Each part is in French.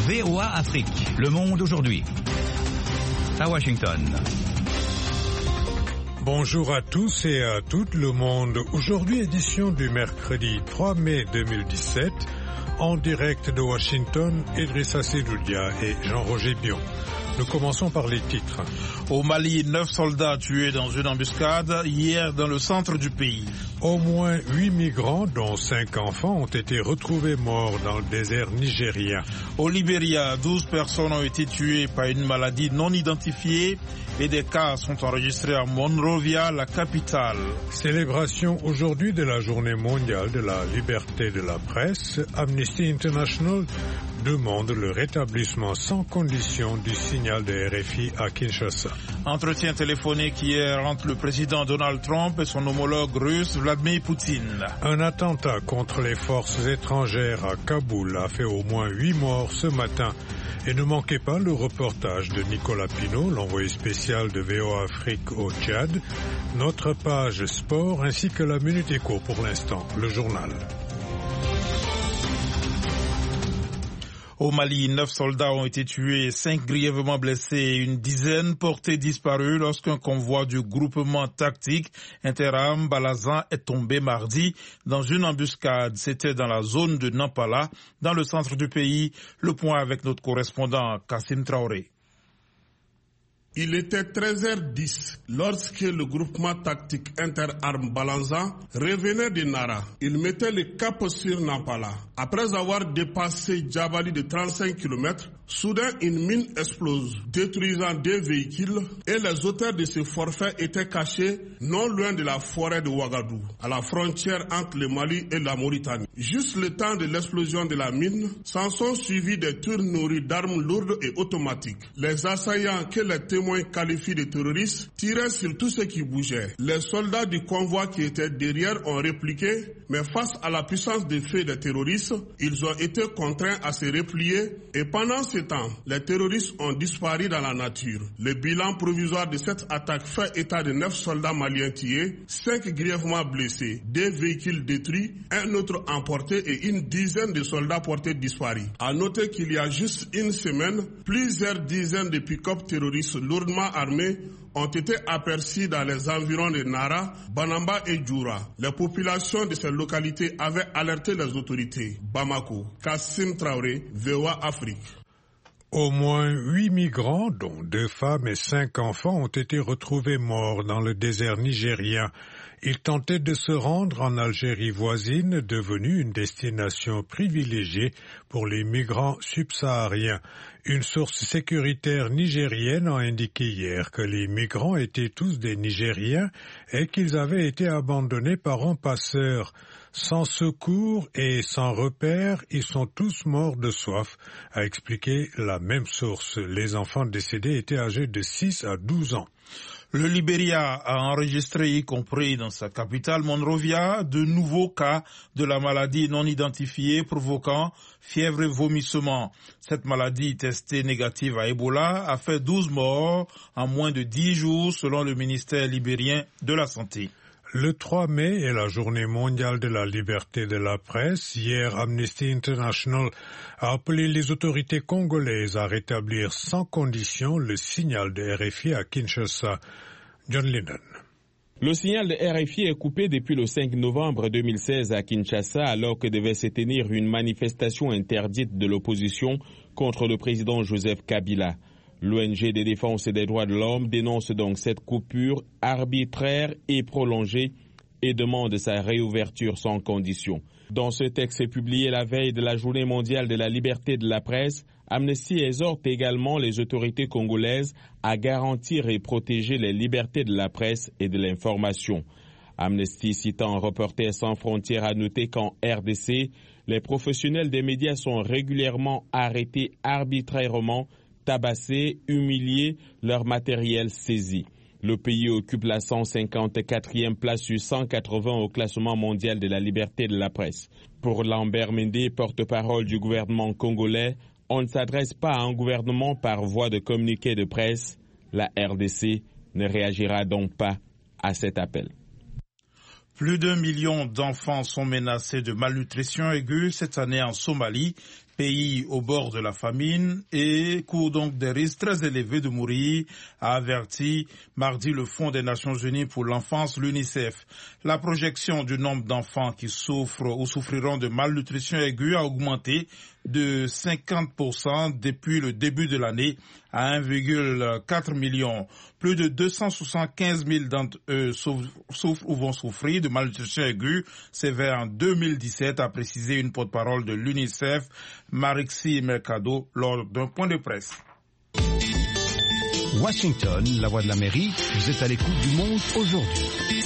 VOA Afrique, le monde aujourd'hui. À Washington. Bonjour à tous et à toutes, le monde. Aujourd'hui, édition du mercredi 3 mai 2017. En direct de Washington, Idrissa Sedoudia et Jean-Roger Bion. Nous commençons par les titres. Au Mali, 9 soldats tués dans une embuscade hier dans le centre du pays. Au moins 8 migrants, dont 5 enfants, ont été retrouvés morts dans le désert nigérien. Au Libéria, 12 personnes ont été tuées par une maladie non identifiée et des cas sont enregistrés à Monrovia, la capitale. Célébration aujourd'hui de la journée mondiale de la liberté de la presse. Amnesty International demande le rétablissement sans condition du signal de RFI à Kinshasa. Entretien téléphonique hier entre le président Donald Trump et son homologue russe Vladimir Poutine. Un attentat contre les forces étrangères à Kaboul a fait au moins 8 morts ce matin. Et ne manquez pas le reportage de Nicolas Pinault, l'envoyé spécial de VOA Afrique au Tchad, notre page sport ainsi que la Minute Éco pour l'instant, le journal. Au Mali, 9 soldats ont été tués, 5 grièvement blessés et une dizaine portés disparus lorsqu'un convoi du groupement tactique Interam Balazan est tombé mardi dans une embuscade. C'était dans la zone de Nampala, dans le centre du pays. Le point avec notre correspondant Kassim Traoré. Il était 13h10 lorsque le groupement tactique Interarmes Balanza revenait de Nara. Il mettait le cap sur Nampala. Après avoir dépassé Djabali de 35 km, soudain une mine explose, détruisant 2 véhicules et les auteurs de ce forfait étaient cachés non loin de la forêt de Ouagadougou, à la frontière entre le Mali et la Mauritanie. Juste le temps de l'explosion de la mine, s'en sont suivis des tirs nourris d'armes lourdes et automatiques. Les assaillants que les témoins qualifient de terroristes tiraient sur tout ce qui bougeait. Les soldats du convoi qui étaient derrière ont répliqué, mais face à la puissance de feu des terroristes, ils ont été contraints à se replier et pendant ce temps, les terroristes ont disparu dans la nature. Le bilan provisoire de cette attaque fait état de 9 soldats maliens tués, 5 grièvement blessés, 2 véhicules détruits, un autre emporté et une dizaine de soldats portés disparus. À noter qu'il y a juste une semaine, plusieurs dizaines de pick-up terroristes lourdement armés ont été aperçus dans les environs de Nara, Banamba et Djoura. Les populations de ces localités avaient alerté les autorités. Bamako, Kassim Traoré, VOA Afrique. Au moins 8 migrants, dont 2 femmes et 5 enfants, ont été retrouvés morts dans le désert nigérien. Ils tentaient de se rendre en Algérie voisine, devenue une destination privilégiée pour les migrants subsahariens. Une source sécuritaire nigérienne a indiqué hier que les migrants étaient tous des Nigériens et qu'ils avaient été abandonnés par un passeur. Sans secours et sans repère, ils sont tous morts de soif, a expliqué la même source. Les enfants décédés étaient âgés de 6 à 12 ans. Le Libéria a enregistré, y compris dans sa capitale Monrovia, de nouveaux cas de la maladie non identifiée provoquant fièvre et vomissement. Cette maladie testée négative à Ebola a fait 12 morts en moins de 10 jours selon le ministère libérien de la Santé. Le 3 mai est la journée mondiale de la liberté de la presse. Hier, Amnesty International a appelé les autorités congolaises à rétablir sans condition le signal de RFI à Kinshasa. John Lennon. Le signal de RFI est coupé depuis le 5 novembre 2016 à Kinshasa alors que devait se tenir une manifestation interdite de l'opposition contre le président Joseph Kabila. L'ONG de défense des droits de l'homme dénonce donc cette coupure arbitraire et prolongée et demande sa réouverture sans condition. Dans ce texte publié la veille de la Journée mondiale de la liberté de la presse, Amnesty exhorte également les autorités congolaises à garantir et protéger les libertés de la presse et de l'information. Amnesty, citant Reporters sans frontières, a noté qu'en RDC, les professionnels des médias sont régulièrement arrêtés arbitrairement, tabassés, humiliés, leur matériel saisi. Le pays occupe la 154e place sur 180 au classement mondial de la liberté de la presse. Pour Lambert Mende, porte-parole du gouvernement congolais, on ne s'adresse pas à un gouvernement par voie de communiqué de presse. La RDC ne réagira donc pas à cet appel. Plus d'1 million d'enfants sont menacés de malnutrition aiguë cette année en Somalie. pays au bord de la famine et court donc des risques très élevés de mourir, a averti mardi le Fonds des Nations Unies pour l'enfance, l'UNICEF. La projection du nombre d'enfants qui souffrent ou souffriront de malnutrition aiguë a augmenté de 50% depuis le début de l'année à 1,4 million. Plus de 275 000 d'entre eux souffrent ou vont souffrir de malnutrition aiguë sévère en 2017, a précisé une porte-parole de l'UNICEF, Marixie Mercado, lors d'un point de presse. Washington, la voix de l'Amérique, vous êtes à l'écoute du monde aujourd'hui.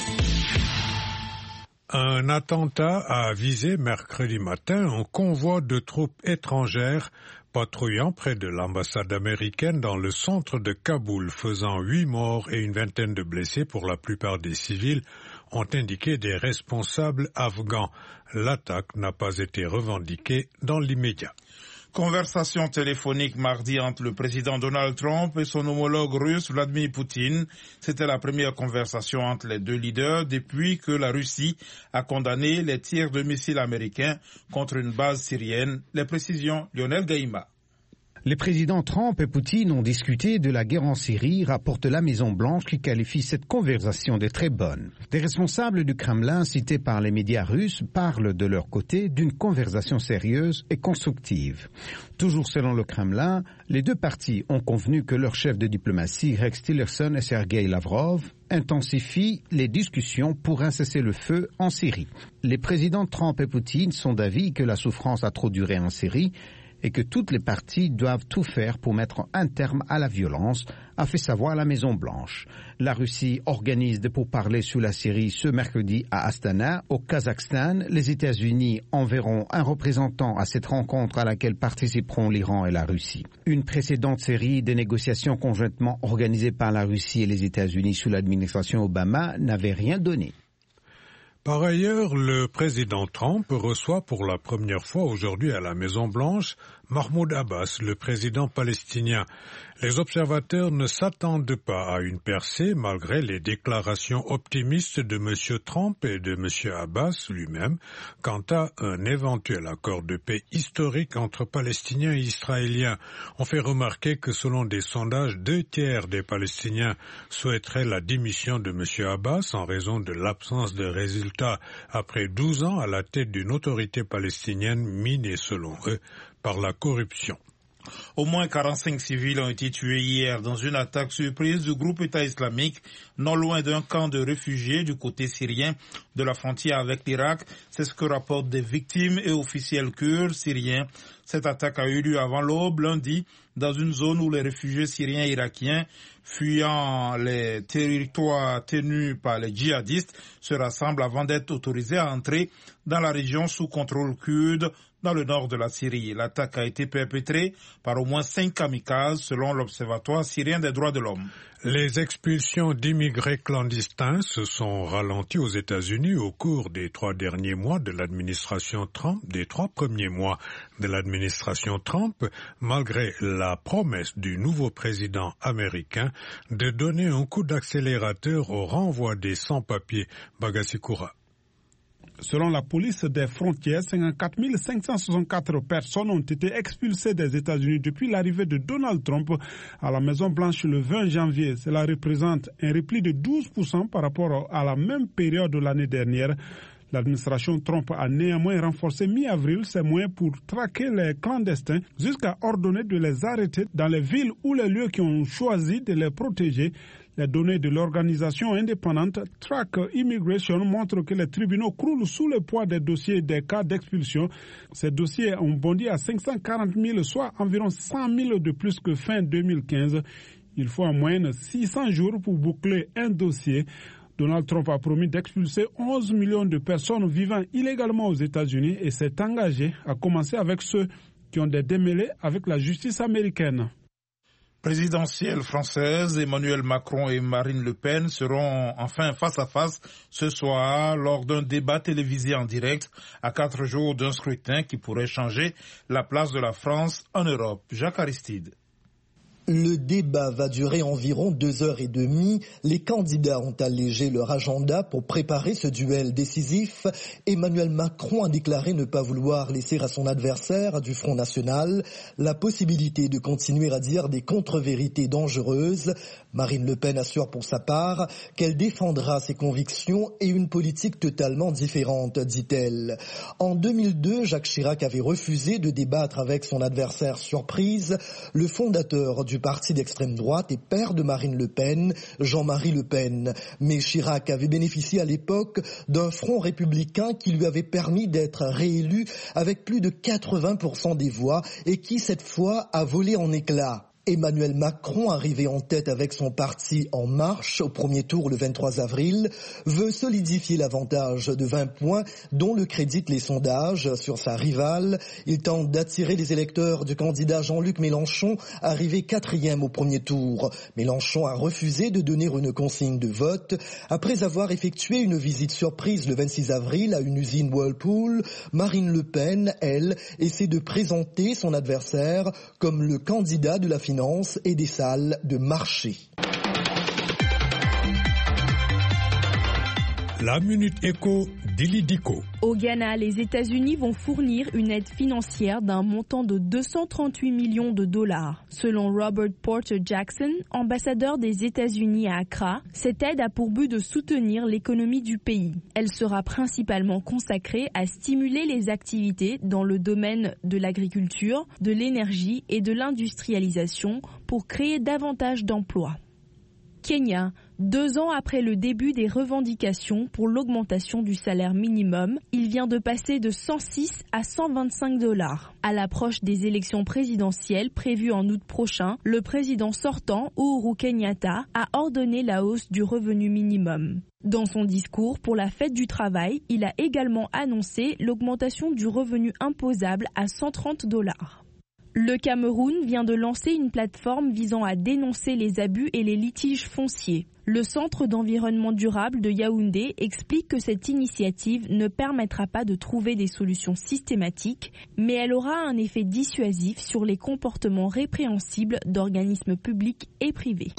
Un attentat a visé mercredi matin un convoi de troupes étrangères patrouillant près de l'ambassade américaine dans le centre de Kaboul, faisant 8 morts et une vingtaine de blessés, pour la plupart des civils, ont indiqué des responsables afghans. L'attaque n'a pas été revendiquée dans l'immédiat. Conversation téléphonique mardi entre le président Donald Trump et son homologue russe Vladimir Poutine. C'était la première conversation entre les deux leaders depuis que la Russie a condamné les tirs de missiles américains contre une base syrienne. Les précisions, Lionel Gaïma. Les présidents Trump et Poutine ont discuté de la guerre en Syrie, rapporte la Maison-Blanche qui qualifie cette conversation de très bonne. Des responsables du Kremlin cités par les médias russes parlent de leur côté d'une conversation sérieuse et constructive. Toujours selon le Kremlin, les deux parties ont convenu que leurs chefs de diplomatie, Rex Tillerson et Sergei Lavrov, intensifient les discussions pour un cessez-le-feu en Syrie. Les présidents Trump et Poutine sont d'avis que la souffrance a trop duré en Syrie et que toutes les parties doivent tout faire pour mettre un terme à la violence, a fait savoir la Maison-Blanche. La Russie organise des pourparlers sur la Syrie ce mercredi à Astana. Au Kazakhstan, les États-Unis enverront un représentant à cette rencontre à laquelle participeront l'Iran et la Russie. Une précédente série de négociations conjointement organisées par la Russie et les États-Unis sous l'administration Obama n'avait rien donné. Par ailleurs, le président Trump reçoit pour la première fois aujourd'hui à la Maison-Blanche Mahmoud Abbas, le président palestinien. Les observateurs ne s'attendent pas à une percée malgré les déclarations optimistes de M. Trump et de M. Abbas lui-même quant à un éventuel accord de paix historique entre Palestiniens et Israéliens. On fait remarquer que selon des sondages, 2/3 des Palestiniens souhaiteraient la démission de M. Abbas en raison de l'absence de résultats après 12 ans à la tête d'une autorité palestinienne minée selon eux par la corruption. Au moins 45 civils ont été tués hier dans une attaque surprise du groupe État islamique non loin d'un camp de réfugiés du côté syrien de la frontière avec l'Irak. C'est ce que rapportent des victimes et officiels kurdes syriens. Cette attaque a eu lieu avant l'aube, lundi, dans une zone où les réfugiés syriens et irakiens fuyant les territoires tenus par les djihadistes se rassemblent avant d'être autorisés à entrer dans la région sous contrôle kurde dans le nord de la Syrie. L'attaque a été perpétrée par au moins 5 kamikazes selon l'Observatoire syrien des droits de l'homme. Les expulsions d'immigrés clandestins se sont ralenties aux États-Unis au cours des 3 derniers mois de l'administration Trump, des 3 premiers mois de l'administration Trump, malgré la promesse du nouveau président américain de donner un coup d'accélérateur au renvoi des sans-papiers. Bagassi Koura. Selon la police des frontières, 54 564 personnes ont été expulsées des États-Unis depuis l'arrivée de Donald Trump à la Maison-Blanche le 20 janvier. Cela représente un repli de 12% par rapport à la même période de l'année dernière. L'administration Trump a néanmoins renforcé mi-avril ses moyens pour traquer les clandestins jusqu'à ordonner de les arrêter dans les villes ou les lieux qui ont choisi de les protéger. Les données de l'organisation indépendante Track Immigration montrent que les tribunaux croulent sous le poids des dossiers et des cas d'expulsion. Ces dossiers ont bondi à 540 000, soit environ 100 000 de plus que fin 2015. Il faut en moyenne 600 jours pour boucler un dossier. Donald Trump a promis d'expulser 11 millions de personnes vivant illégalement aux États-Unis et s'est engagé à commencer avec ceux qui ont des démêlés avec la justice américaine. Présidentielle française, Emmanuel Macron et Marine Le Pen seront enfin face à face ce soir lors d'un débat télévisé en direct à 4 jours d'un scrutin qui pourrait changer la place de la France en Europe. Jacques Aristide. Le débat va durer environ 2h30. Les candidats ont allégé leur agenda pour préparer ce duel décisif. Emmanuel Macron a déclaré ne pas vouloir laisser à son adversaire du Front National la possibilité de continuer à dire des contre-vérités dangereuses. Marine Le Pen assure pour sa part qu'elle défendra ses convictions et une politique totalement différente, dit-elle. En 2002, Jacques Chirac avait refusé de débattre avec son adversaire surprise, le fondateur du parti d'extrême droite et père de Marine Le Pen, Jean-Marie Le Pen. Mais Chirac avait bénéficié à l'époque d'un front républicain qui lui avait permis d'être réélu avec plus de 80% des voix et qui, cette fois, a volé en éclats. Emmanuel Macron, arrivé en tête avec son parti En Marche au premier tour le 23 avril, veut solidifier l'avantage de 20 points dont le créditent les sondages sur sa rivale. Il tente d'attirer les électeurs du candidat Jean-Luc Mélenchon, arrivé 4e au premier tour. Mélenchon a refusé de donner une consigne de vote. Après avoir effectué une visite surprise le 26 avril à une usine Whirlpool, Marine Le Pen, elle, essaie de présenter son adversaire comme le candidat de la finance et des salles de marché. La Minute Éco d'Ilidico. Au Ghana, les États-Unis vont fournir une aide financière d'un montant de 238 millions de dollars. Selon Robert Porter Jackson, ambassadeur des États-Unis à Accra, cette aide a pour but de soutenir l'économie du pays. Elle sera principalement consacrée à stimuler les activités dans le domaine de l'agriculture, de l'énergie et de l'industrialisation pour créer davantage d'emplois. Kenya, 2 ans après le début des revendications pour l'augmentation du salaire minimum, il vient de passer de 106 à 125 $. À l'approche des élections présidentielles prévues en août prochain, le président sortant, Uhuru Kenyatta, a ordonné la hausse du revenu minimum. Dans son discours pour la fête du travail, il a également annoncé l'augmentation du revenu imposable à 130 $. Le Cameroun vient de lancer une plateforme visant à dénoncer les abus et les litiges fonciers. Le Centre d'environnement durable de Yaoundé explique que cette initiative ne permettra pas de trouver des solutions systématiques, mais elle aura un effet dissuasif sur les comportements répréhensibles d'organismes publics et privés.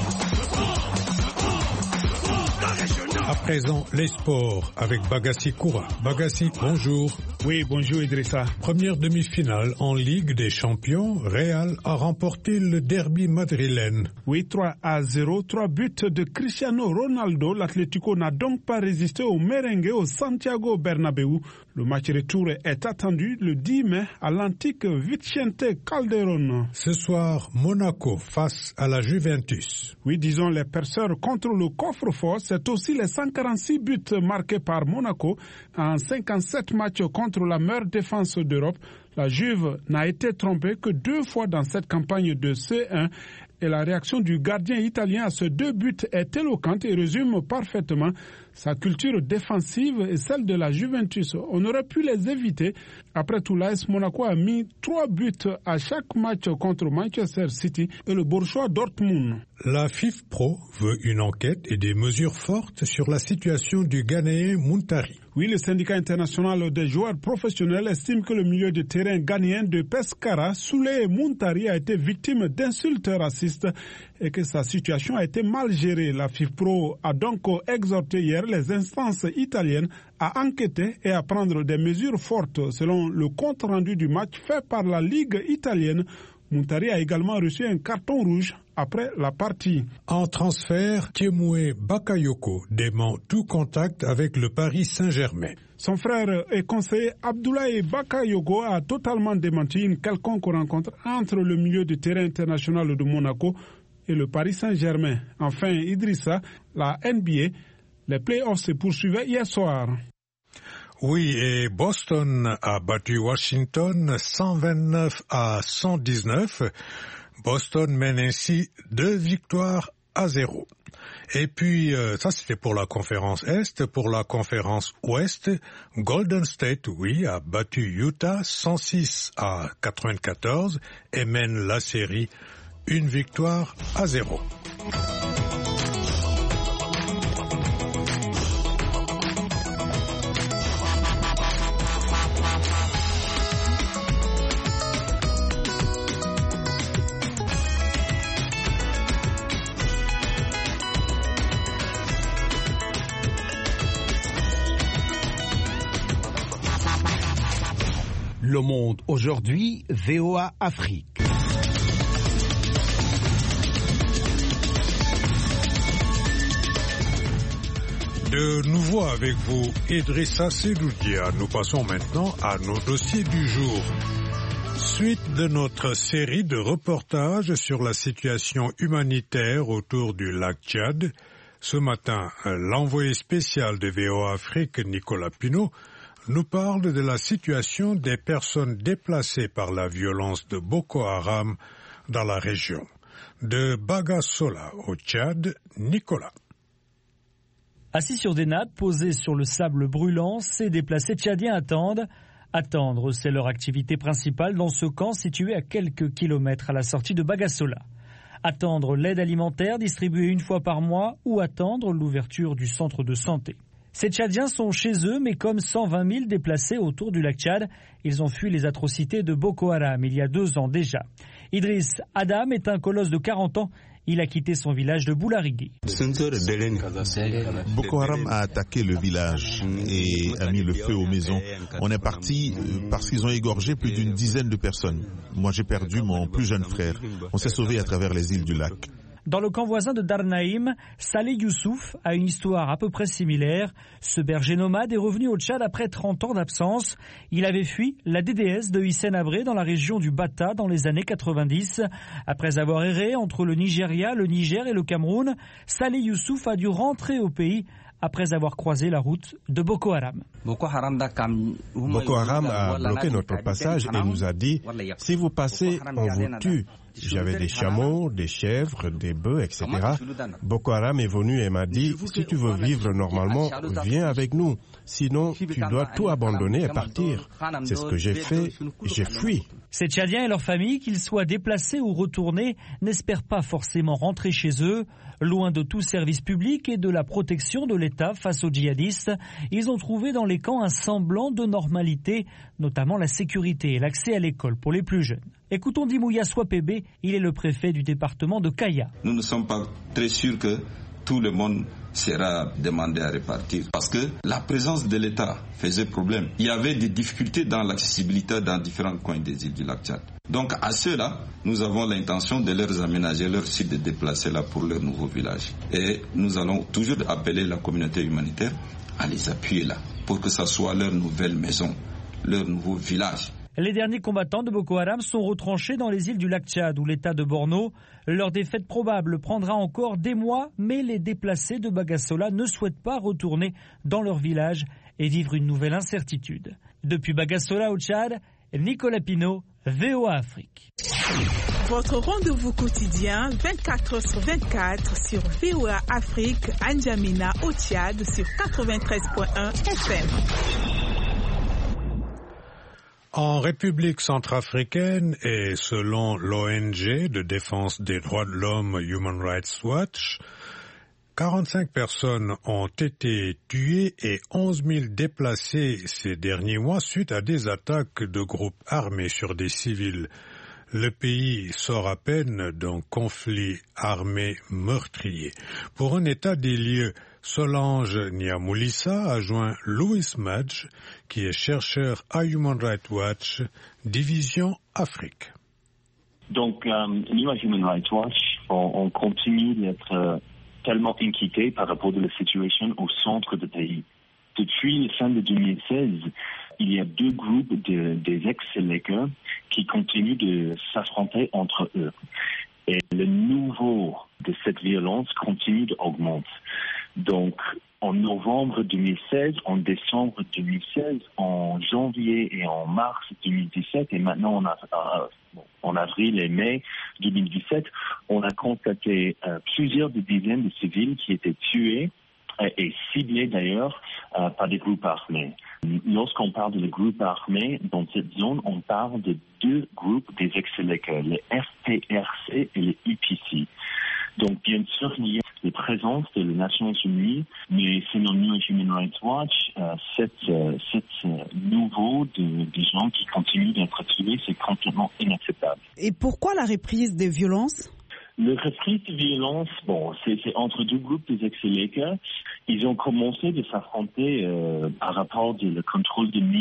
À présent, les sports avec Bagassi Koura. Bagassi, bonjour. Oui, bonjour Idrissa. Première demi-finale en Ligue des Champions, Real a remporté le derby madrilène. Oui, 3-0, 3 buts de Cristiano Ronaldo. L'Atlético n'a donc pas résisté au merengue au Santiago Bernabéu. Le match retour est attendu le 10 mai à l'antique Vicente Calderón. Ce soir, Monaco face à la Juventus. Oui, disons les perceurs contre le coffre-fort. C'est aussi les 146 buts marqués par Monaco en 57 matchs contre la meilleure défense d'Europe. La Juve n'a été trompée que 2 fois dans cette campagne de C1 et la réaction du gardien italien à ces 2 buts est éloquente et résume parfaitement sa culture défensive et celle de la Juventus. On aurait pu les éviter. Après tout, l'AS Monaco a mis 3 buts à chaque match contre Manchester City et le Borussia Dortmund. La FIFPro veut une enquête et des mesures fortes sur la situation du Ghanéen Muntari. Oui, le syndicat international des joueurs professionnels estime que le milieu de terrain ghanéen de Pescara, Souley Muntari, a été victime d'insultes racistes et que sa situation a été mal gérée. La FIFPro a donc exhorté hier les instances italiennes à enquêter et à prendre des mesures fortes. Selon le compte rendu du match fait par la Ligue italienne, Muntari a également reçu un carton rouge après la partie. En transfert, Thiemoué Bakayoko dément tout contact avec le Paris Saint-Germain. Son frère et conseiller Abdoulaye Bakayoko a totalement démenti une quelconque rencontre entre le milieu de terrain international de Monaco et le Paris Saint-Germain. Enfin, Idrissa, la NBA, les playoffs se poursuivaient hier soir. Oui, et Boston a battu Washington 129 à 119. Boston mène ainsi 2-0. Et puis, ça c'était pour la conférence Est. Pour la conférence Ouest, Golden State, oui, a battu Utah 106 à 94 et mène la série 1-0. Le Monde aujourd'hui, VOA Afrique. De nouveau avec vous, Idrissa Sedoudia. Nous passons maintenant à nos dossiers du jour. Suite de notre série de reportages sur la situation humanitaire autour du lac Tchad, ce matin, l'envoyé spécial de VOA Afrique, Nicolas Pinault, nous parle de la situation des personnes déplacées par la violence de Boko Haram dans la région. De Bagassola au Tchad, Nicolas. Assis sur des nappes posées sur le sable brûlant, ces déplacés tchadiens attendent. Attendre, c'est leur activité principale dans ce camp situé à quelques kilomètres à la sortie de Bagassola. Attendre l'aide alimentaire distribuée une fois par mois ou attendre l'ouverture du centre de santé. Ces Tchadiens sont chez eux, mais comme 120 000 déplacés autour du lac Tchad, ils ont fui les atrocités de Boko Haram il y a 2 ans déjà. Idriss Adam est un colosse de 40 ans. Il a quitté son village de Boularigui. Boko Haram a attaqué le village et a mis le feu aux maisons. On est parti parce qu'ils ont égorgé plus d'une dizaine de personnes. Moi, j'ai perdu mon plus jeune frère. On s'est sauvés à travers les îles du lac. Dans le camp voisin de Darnaïm, Saleh Youssouf a une histoire à peu près similaire. Ce berger nomade est revenu au Tchad après 30 ans d'absence. Il avait fui la DDS de Hissène Habré dans la région du Bata dans les années 90. Après avoir erré entre le Nigeria, le Niger et le Cameroun, Saleh Youssouf a dû rentrer au pays après avoir croisé la route de Boko Haram. Boko Haram a bloqué notre passage et nous a dit « Si vous passez, on vous tue ». J'avais des chameaux, des chèvres, des bœufs, etc. Boko Haram est venu et m'a dit « Si tu veux vivre normalement, viens avec nous. Sinon, tu dois tout abandonner et partir. » C'est ce que j'ai fait, j'ai fui. Ces Tchadiens et leurs familles, qu'ils soient déplacés ou retournés, n'espèrent pas forcément rentrer chez eux. Loin de tout service public et de la protection de l'État face aux djihadistes, ils ont trouvé dans les camps un semblant de normalité, notamment la sécurité et l'accès à l'école pour les plus jeunes. Écoutons Dimouya Swapebe, il est le préfet du département de Kaya. Nous ne sommes pas très sûrs que tout le monde sera demandé à repartir parce que la présence de l'État faisait problème. Il y avait des difficultés dans l'accessibilité dans différents coins des îles du lac Tchad. Donc à ceux-là, nous avons l'intention de leur aménager leur site de déplacer là pour leur nouveau village. Et nous allons toujours appeler la communauté humanitaire à les appuyer là pour que ça soit leur nouvelle maison, leur nouveau village. Les derniers combattants de Boko Haram sont retranchés dans les îles du lac Tchad ou l'État de Borno. Leur défaite probable prendra encore des mois, mais les déplacés de Bagassola ne souhaitent pas retourner dans leur village et vivre une nouvelle incertitude. Depuis Bagassola au Tchad, Nicolas Pinault, VOA Afrique. Votre rendez-vous quotidien 24h/24 sur VOA Afrique, N'Djamena au Tchad sur 93.1 FM. En République centrafricaine et selon l'ONG de défense des droits de l'homme Human Rights Watch, 45 personnes ont été tuées et 11 000 déplacées ces derniers mois suite à des attaques de groupes armés sur des civils. Le pays sort à peine d'un conflit armé meurtrier. Pour un état des lieux, Solange Niamoulissa a joint Louis Madge, qui est chercheur à Human Rights Watch, division Afrique. Donc, nous à Human Rights Watch, on continue d'être tellement inquiétés par rapport à la situation au centre du pays. Depuis la fin de 2016, il y a 2 groupes des ex-Séléka qui continuent de s'affronter entre eux. Et le niveau de cette violence continue d'augmenter. Donc, en novembre 2016, en décembre 2016, en janvier et en mars 2017, et maintenant en avril et mai 2017, on a constaté plusieurs dizaines de civils qui étaient tués et ciblés d'ailleurs par des groupes armés. Lorsqu'on parle de groupes armés dans cette zone, on parle de 2 groupes des ex-Séléka, le FPRC et le IPC. Donc, bien sûr, il y a la présence de les Nations Unies, mais selon nous, Human Rights Watch, cette nouveau des gens qui continuent d'être tués, c'est complètement inacceptable. Et pourquoi la reprise des violences? Le reprise de violence, c'est entre 2 groupes des ex-Séléka. Ils ont commencé de s'affronter par rapport au contrôle de mines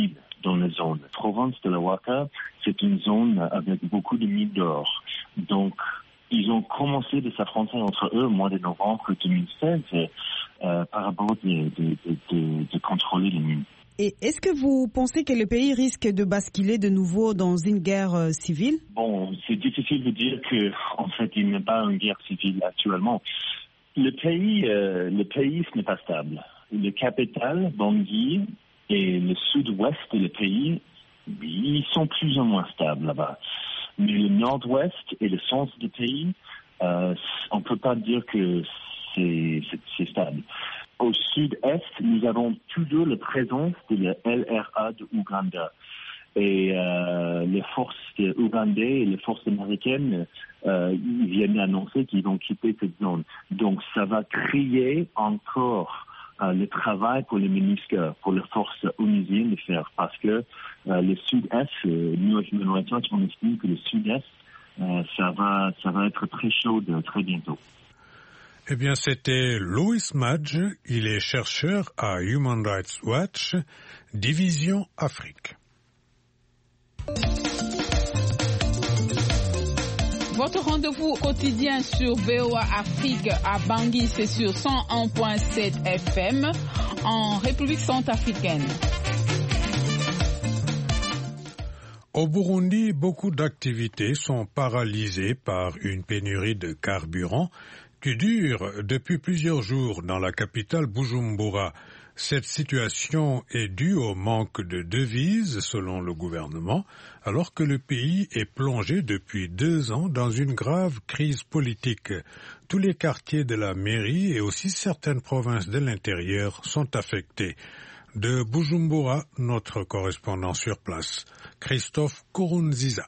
dans la zone. La province de la Waka, c'est une zone avec beaucoup de mines d'or. Donc, ils ont commencé de s'affronter entre eux au mois de novembre 2016 par rapport de contrôler les mines. Et est-ce que vous pensez que le pays risque de basculer de nouveau dans une guerre civile? Bon, c'est difficile de dire que, en fait, il n'y a pas une guerre civile actuellement. Le pays, ce n'est pas stable. Le capital, Bangui, et le sud-ouest du pays, ils sont plus ou moins stables là-bas. Mais le nord-ouest et le centre du pays, on ne peut pas dire que c'est stable. Au sud-est, nous avons toujours la présence de la LRA de Ouganda. Et les forces ougandaises et les forces américaines ils viennent annoncer qu'ils vont quitter cette zone. Donc ça va créer encore le travail pour les MINUSCA, pour les forces onusiennes de faire. Parce que le sud-est, nous, on estime que le sud-est, ça va être très chaud très bientôt. Eh bien, c'était Louis Madge, il est chercheur à Human Rights Watch, Division Afrique. Votre rendez-vous quotidien sur VOA Afrique à Bangui, c'est sur 101.7 FM en République centrafricaine. Au Burundi, beaucoup d'activités sont paralysées par une pénurie de carburant qui dure depuis plusieurs jours dans la capitale Bujumbura. Cette situation est due au manque de devises, selon le gouvernement, alors que le pays est plongé depuis 2 ans dans une grave crise politique. Tous les quartiers de la mairie et aussi certaines provinces de l'intérieur sont affectés. De Bujumbura, notre correspondant sur place, Christophe Kourounziza.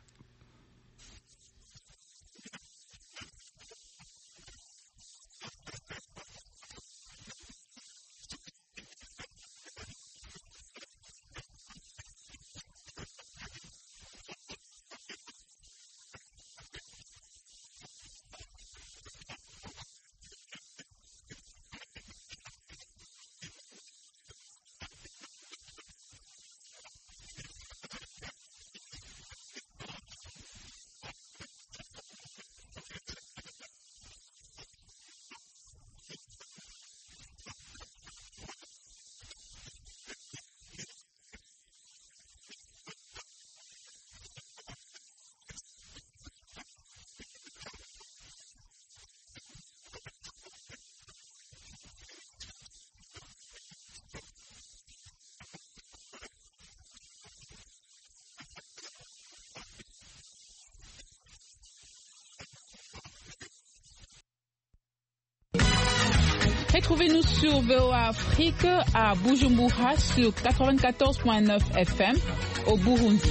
Retrouvez-nous sur VOA Afrique à Bujumbura sur 94.9 FM au Burundi.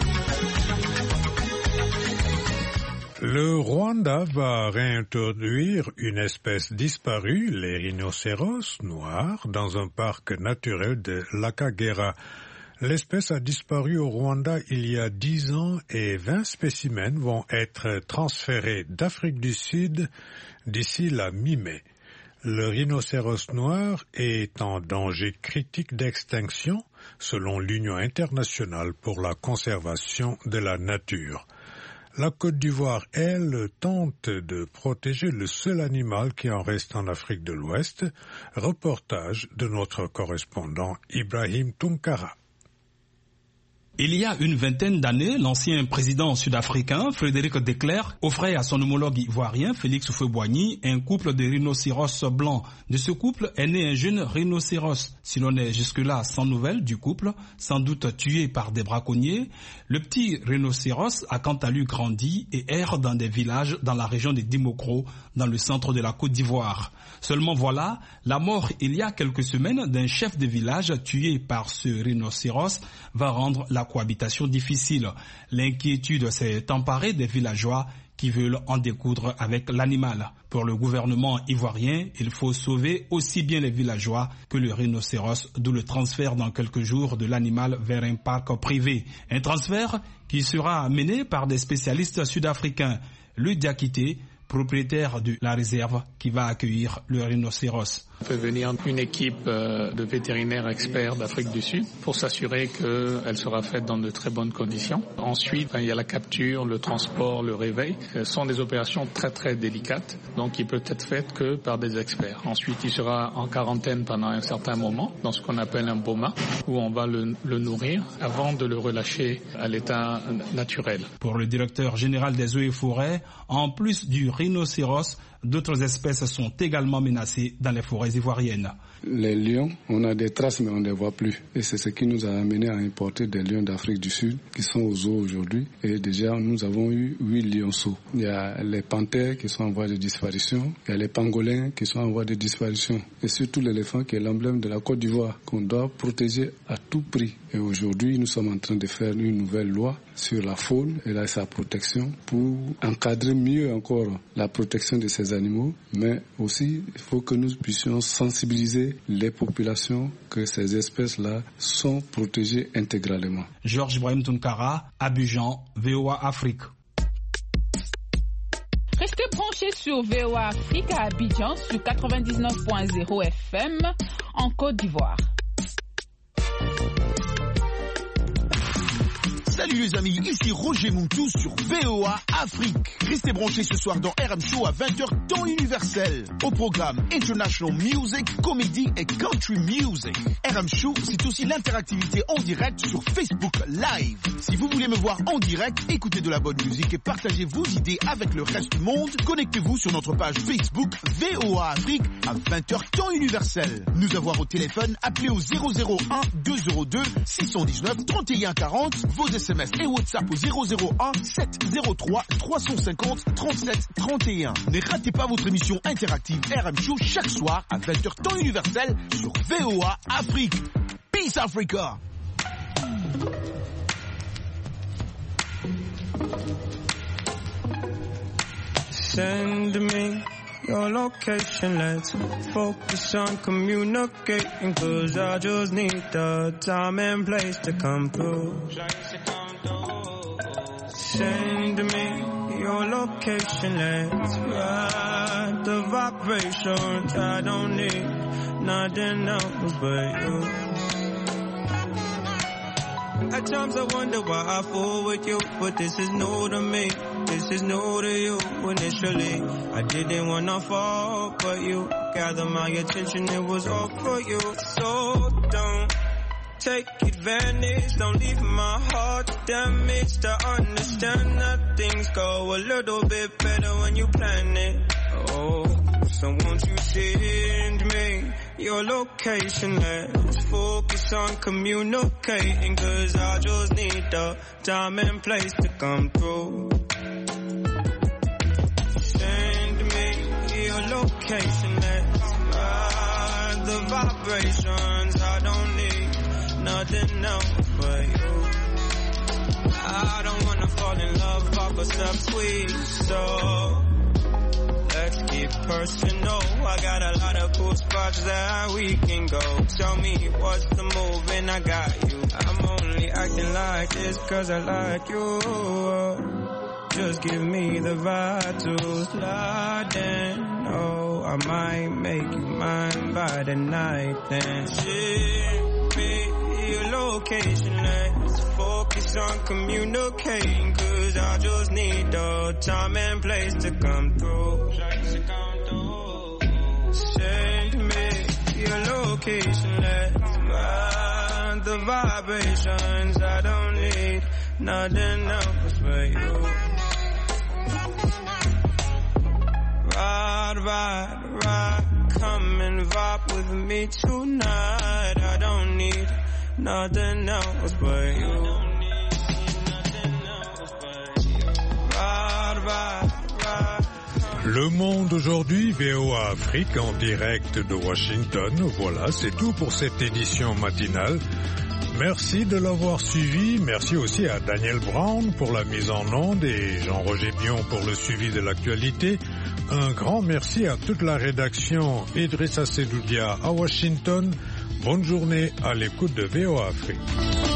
Le Rwanda va réintroduire une espèce disparue, les rhinocéros noirs, dans un parc naturel de l'Akagera. L'espèce a disparu au Rwanda il y a 10 ans et 20 spécimens vont être transférés d'Afrique du Sud d'ici la mi-mai. Le rhinocéros noir est en danger critique d'extinction selon l'Union internationale pour la conservation de la nature. La Côte d'Ivoire, elle, tente de protéger le seul animal qui en reste en Afrique de l'Ouest. Reportage de notre correspondant Ibrahim Tunkara. Il y a une vingtaine d'années, l'ancien président sud-africain, Frédéric de Klerk, offrait à son homologue ivoirien, Félix Houphouët-Boigny, un couple de rhinocéros blancs. De ce couple est né un jeune rhinocéros. Si l'on est jusque-là sans nouvelles du couple, sans doute tué par des braconniers, le petit rhinocéros a quant à lui grandi et erre dans des villages dans la région de Dimokro, dans le centre de la Côte d'Ivoire. Seulement voilà, la mort il y a quelques semaines d'un chef de village tué par ce rhinocéros va rendre la cohabitation difficile. L'inquiétude s'est emparée des villageois qui veulent en découdre avec l'animal. Pour le gouvernement ivoirien, il faut sauver aussi bien les villageois que le rhinocéros, d'où le transfert dans quelques jours de l'animal vers un parc privé. Un transfert qui sera mené par des spécialistes sud-africains. Le Diakité, propriétaire de la réserve qui va accueillir le rhinocéros. On fait venir une équipe de vétérinaires experts d'Afrique du Sud pour s'assurer qu'elle sera faite dans de très bonnes conditions. Ensuite, il y a la capture, le transport, le réveil. Ce sont des opérations très très délicates, donc il peut être fait que par des experts. Ensuite, il sera en quarantaine pendant un certain moment, dans ce qu'on appelle un boma, où on va le nourrir avant de le relâcher à l'état naturel. Pour le directeur général des eaux et forêts, en plus du rhinocéros, d'autres espèces sont également menacées dans les forêts ivoiriennes. Les lions, on a des traces mais on ne les voit plus. Et c'est ce qui nous a amené à importer des lions d'Afrique du Sud qui sont aux zoos aujourd'hui. Et déjà, nous avons eu 8 lionceaux. Il y a les panthères qui sont en voie de disparition. Il y a les pangolins qui sont en voie de disparition. Et surtout l'éléphant qui est l'emblème de la Côte d'Ivoire qu'on doit protéger à tout prix. Et aujourd'hui, nous sommes en train de faire une nouvelle loi sur la faune et sa protection pour encadrer mieux encore la protection de ces animaux. Mais aussi, il faut que nous puissions sensibiliser les populations que ces espèces-là sont protégées intégralement. Georges Ibrahim Tounkara, Abidjan, VOA Afrique. Restez branchés sur VOA Afrique à Abidjan sur 99.0 FM en Côte d'Ivoire. Salut les amis, ici Roger Moutou sur VOA Afrique. Restez branchés ce soir dans RM Show à 20h temps universel. Au programme International Music, Comedy et Country Music. RM Show, c'est aussi l'interactivité en direct sur Facebook Live. Si vous voulez me voir en direct, écoutez de la bonne musique et partagez vos idées avec le reste du monde, connectez-vous sur notre page Facebook VOA Afrique à 20h temps universel. Nous avoir au téléphone, appelez au 001 202 619 31 40, vos SMS et WhatsApp au 001 703 350 37 31. Ne ratez pas votre émission interactive RM Show chaque soir à 20h temps universel sur VOA Afrique. Peace Africa. Send me your location, let's focus on communicating, cause I just need the time and place to come through. Send me your location, let's ride the vibrations. I don't need nothing else but you. At times I wonder why I fall with you, but this is new to me. This is new to you. Initially, I didn't wanna fall, but you gathered my attention. It was all for you. So don't take advantage. Don't leave my heart damaged. I understand that things go a little bit better when you plan it. Oh, so won't you send me your location? Let's focus on communicating, cause I just need the time and place to come through. Send me your location, let's ride the vibrations. I don't need nothing else but you. I don't wanna fall in love off a sub-sweet, so let's get personal. I got a lot of cool spots that we can go. Tell me what's the move and I got you. I'm only acting like this cause I like you. Just give me the vibe to slide in. Oh, I might make you mine by the night then. Ship me your location, let's focus on communicating, cause I just need the time and place to come through. Send me your location, let's ride the vibrations. I don't need nothing else but you. Ride, ride, ride, come and vibe with me tonight. I don't need nothing else but you. Ride, ride, ride. Le Monde aujourd'hui, VOA Afrique en direct de Washington. Voilà, c'est tout pour cette édition matinale. Merci de l'avoir suivi. Merci aussi à Daniel Brown pour la mise en onde et Jean-Roger Bion pour le suivi de l'actualité. Un grand merci à toute la rédaction Idrissa Sedoudia à Washington. Bonne journée à l'écoute de VOA Afrique.